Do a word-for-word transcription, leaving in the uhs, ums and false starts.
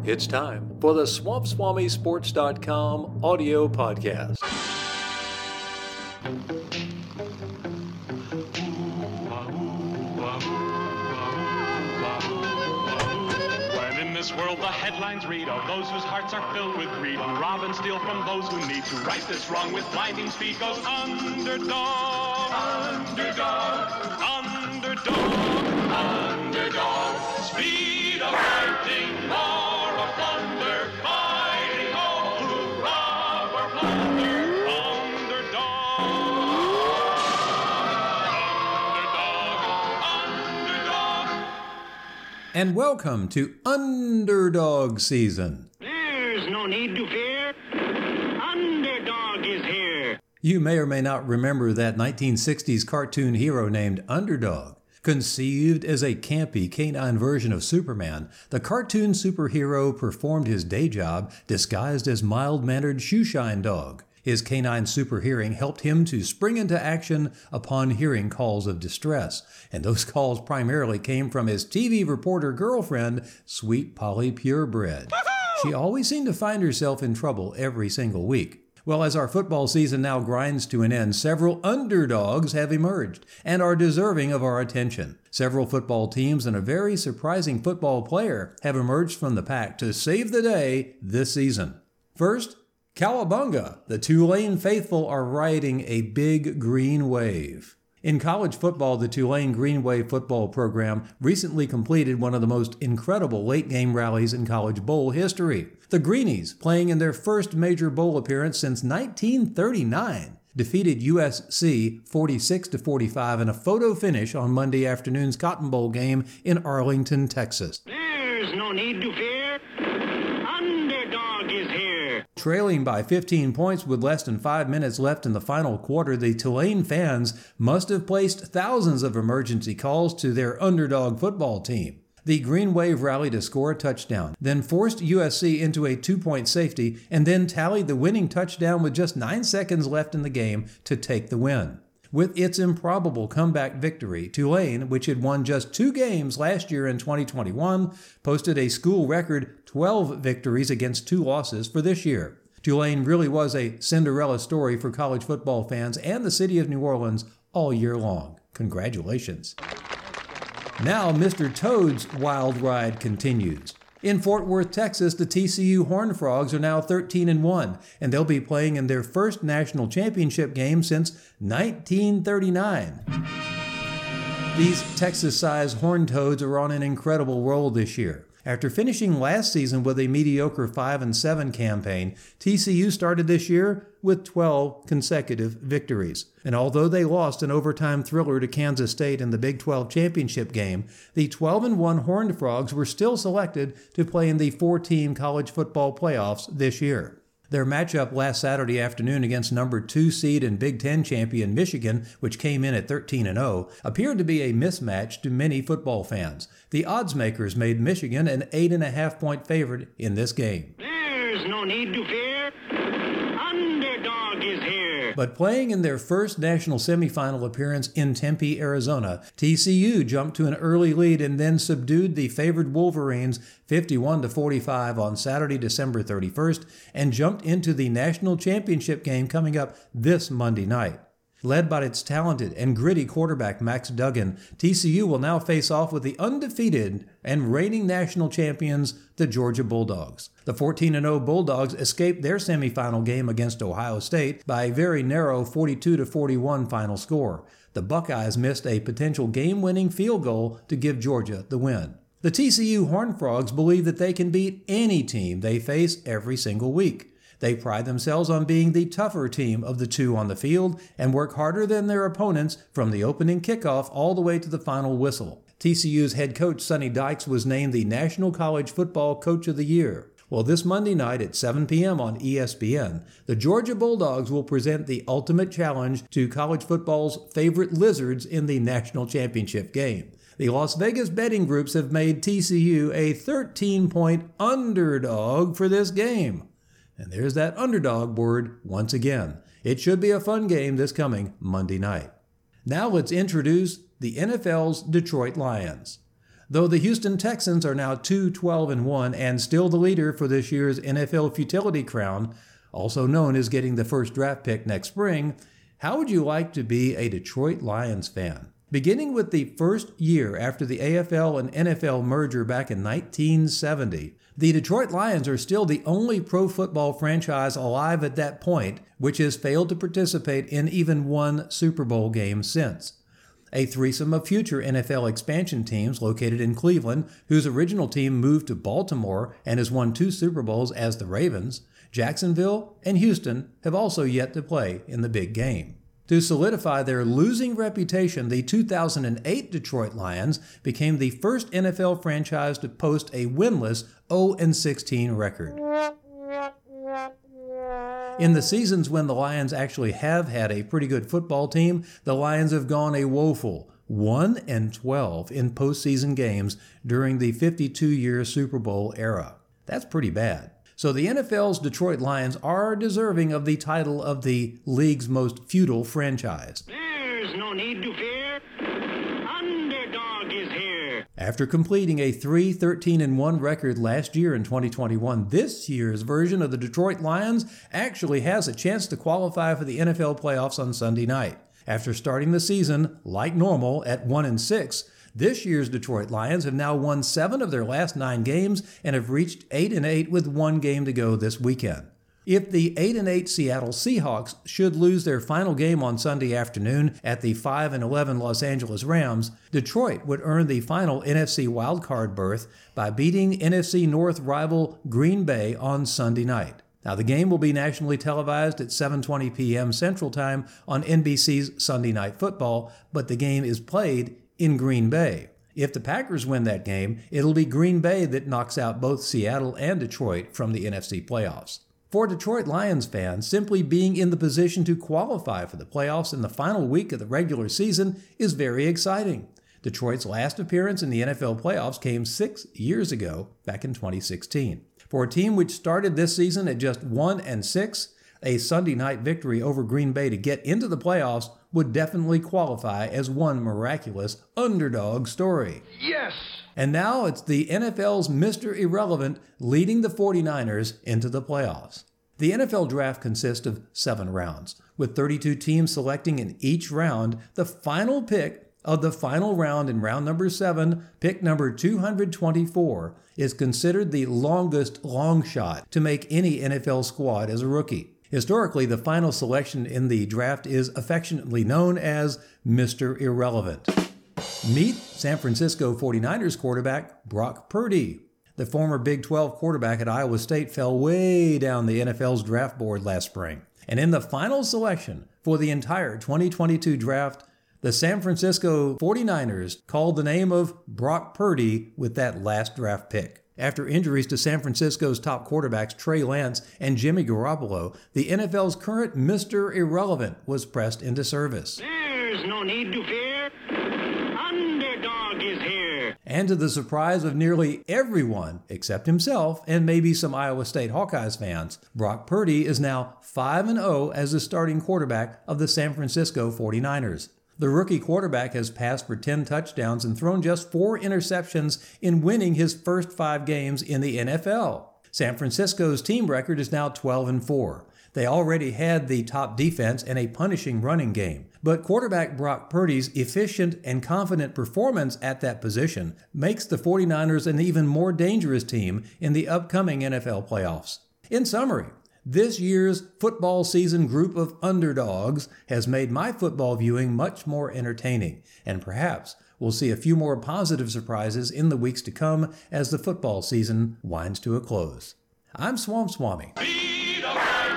It's time for the Swamp Swami Sports dot com audio podcast. When in this world the headlines read of those whose hearts are filled with greed, and rob and steal from those who need to right this wrong with blinding speed goes underdog, underdog, underdog, underdog, speed of lightning, roar of thunder, fighting all who rob or plunder, underdog, underdog, underdog. And welcome to Underdog Season. There's no need to fear. Underdog is here. You may or may not remember that nineteen sixties cartoon hero named Underdog. Conceived as a campy canine version of Superman, the cartoon superhero performed his day job disguised as mild-mannered shoeshine dog. His canine super hearing helped him to spring into action upon hearing calls of distress, and those calls primarily came from his T V reporter girlfriend, Sweet Polly Purebred. She always seemed to find herself in trouble every single week. Well, as our football season now grinds to an end, several underdogs have emerged and are deserving of our attention. Several football teams and a very surprising football player have emerged from the pack to save the day this season. First, Cowabunga. The Tulane faithful are riding a big green wave. In college football, the Tulane Green Wave football program recently completed one of the most incredible late-game rallies in college bowl history. The Greenies, playing in their first major bowl appearance since nineteen thirty-nine, defeated U S C forty-six to forty-five in a photo finish on Monday afternoon's Cotton Bowl game in Arlington, Texas. There's no need to fear. Underdog is here. Trailing by fifteen points with less than five minutes left in the final quarter, the Tulane fans must have placed thousands of emergency calls to their underdog football team. The Green Wave rallied to score a touchdown, then forced U S C into a two-point safety, and then tallied the winning touchdown with just nine seconds left in the game to take the win. With its improbable comeback victory, Tulane, which had won just two games last year in twenty twenty-one, posted a school record twelve victories against two losses for this year. Tulane really was a Cinderella story for college football fans and the city of New Orleans all year long. Congratulations. Now, Mister Toad's wild ride continues. In Fort Worth, Texas, the T C U Horned Frogs are now thirteen and one, and they'll be playing in their first national championship game since nineteen thirty-nine. These Texas-sized Horned Toads are on an incredible roll this year. After finishing last season with a mediocre five and seven campaign, T C U started this year with twelve consecutive victories. And although they lost an overtime thriller to Kansas State in the Big twelve championship game, the twelve and one Horned Frogs were still selected to play in the four-team college football playoffs this year. Their matchup last Saturday afternoon against number two seed and Big Ten champion Michigan, which came in at thirteen and oh, appeared to be a mismatch to many football fans. The odds makers made Michigan an eight and a half point favorite in this game. There's no need to fear. Underdog is here. But playing in their first national semifinal appearance in Tempe, Arizona, T C U jumped to an early lead and then subdued the favored Wolverines fifty-one to forty-five on Saturday, December thirty-first, and jumped into the national championship game coming up this Monday night. Led by its talented and gritty quarterback Max Duggan, T C U will now face off with the undefeated and reigning national champions, the Georgia Bulldogs. The fourteen and oh Bulldogs escaped their semifinal game against Ohio State by a very narrow forty-two to forty-one final score. The Buckeyes missed a potential game-winning field goal to give Georgia the win. The T C U Horned Frogs believe that they can beat any team they face every single week. They pride themselves on being the tougher team of the two on the field and work harder than their opponents from the opening kickoff all the way to the final whistle. T C U's head coach Sonny Dykes was named the National College Football Coach of the Year. Well, this Monday night at seven p.m. on E S P N, the Georgia Bulldogs will present the ultimate challenge to college football's favorite lizards in the national championship game. The Las Vegas betting groups have made T C U a thirteen point underdog for this game. And there's that underdog word once again. It should be a fun game this coming Monday night. Now let's introduce the N F L's Detroit Lions. though the Houston Texans are now two twelve and one and still the leader for this year's N F L Futility Crown, also known as getting the first draft pick next spring. How would you like to be a Detroit Lions fan? Beginning with the first year after the A F L and N F L merger back in nineteen seventy, the Detroit Lions are still the only pro football franchise alive at that point which has failed to participate in even one Super Bowl game since. A threesome of future N F L expansion teams located in Cleveland, whose original team moved to Baltimore and has won two Super Bowls as the Ravens, Jacksonville, and Houston have also yet to play in the big game. To solidify their losing reputation, the two thousand eight Detroit Lions became the first N F L franchise to post a winless oh and sixteen record. In the seasons when the Lions actually have had a pretty good football team, the Lions have gone a woeful one and twelve in postseason games during the fifty-two year Super Bowl era. That's pretty bad. So the N F L's Detroit Lions are deserving of the title of the league's most feudal franchise. There's no need to fear. Underdog is here. After completing a three thirteen and one record last year in twenty twenty-one, this year's version of the Detroit Lions actually has a chance to qualify for the N F L playoffs on Sunday night. After starting the season, like normal, at one and six, this year's Detroit Lions have now won seven of their last nine games and have reached eight and eight with one game to go this weekend. If the eight and eight Seattle Seahawks should lose their final game on Sunday afternoon at the five and eleven Los Angeles Rams, Detroit would earn the final N F C wildcard berth by beating N F C North rival Green Bay on Sunday night. Now, the game will be nationally televised at seven twenty p.m. Central Time on N B C's Sunday Night Football, but the game is played in Green Bay. If the Packers win that game, it'll be Green Bay that knocks out both Seattle and Detroit from the N F C playoffs. For Detroit Lions fans, simply being in the position to qualify for the playoffs in the final week of the regular season is very exciting. Detroit's last appearance in the N F L playoffs came six years ago, back in twenty sixteen. For a team which started this season at just one and six, a Sunday night victory over Green Bay to get into the playoffs would definitely qualify as one miraculous underdog story. Yes! And now it's the N F L's Mister Irrelevant leading the forty-niners into the playoffs. The N F L draft consists of seven rounds, with thirty-two teams selecting in each round. The final pick of the final round in round number seven, pick number two hundred twenty-four, is considered the longest long shot to make any N F L squad as a rookie. Historically, the final selection in the draft is affectionately known as Mister Irrelevant. Meet San Francisco forty-niners quarterback Brock Purdy. The former Big twelve quarterback at Iowa State fell way down the N F L's draft board last spring. And in the final selection for the entire twenty twenty-two draft, the San Francisco forty-niners called the name of Brock Purdy with that last draft pick. After injuries to San Francisco's top quarterbacks Trey Lance and Jimmy Garoppolo, the N F L's current Mister Irrelevant was pressed into service. There's no need to fear. Underdog is here. And to the surprise of nearly everyone except himself and maybe some Iowa State Hawkeyes fans, Brock Purdy is now five and oh as the starting quarterback of the San Francisco forty-niners. The rookie quarterback has passed for ten touchdowns and thrown just four interceptions in winning his first five games in the N F L. San Francisco's team record is now twelve and four. They already had the top defense and a punishing running game. But quarterback Brock Purdy's efficient and confident performance at that position makes the forty-niners an even more dangerous team in the upcoming N F L playoffs. In summary, this year's football season group of underdogs has made my football viewing much more entertaining, and perhaps we'll see a few more positive surprises in the weeks to come as the football season winds to a close. I'm Swamp Swami. Be the